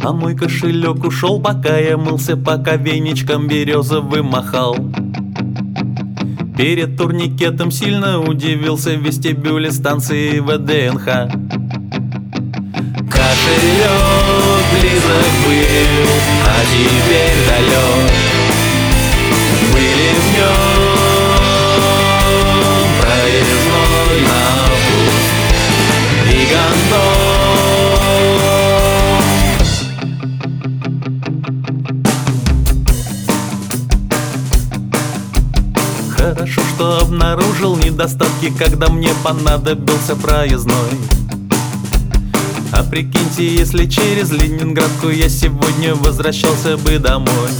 А мой кошелек ушел, пока я мылся, пока веничком березовым махал. Перед турникетом сильно удивился в вестибюле станции ВДНХ. Кошелек близок был, а теперь далек. Были в нем проездной напуск и гондон. Хорошо, что обнаружил недостатки, когда мне понадобился проездной. А прикиньте, если через Ленинградку я сегодня возвращался бы домой.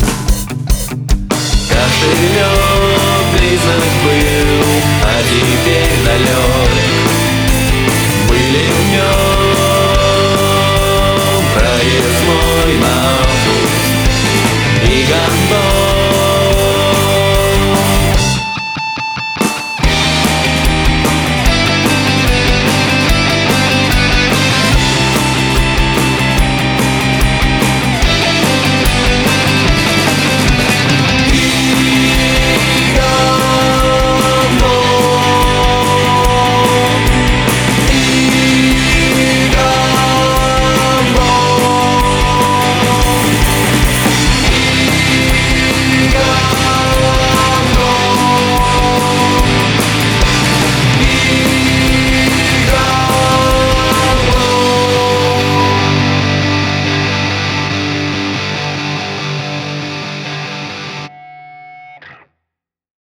Кошелек близок был, а теперь далек. Были в нем проездной напуск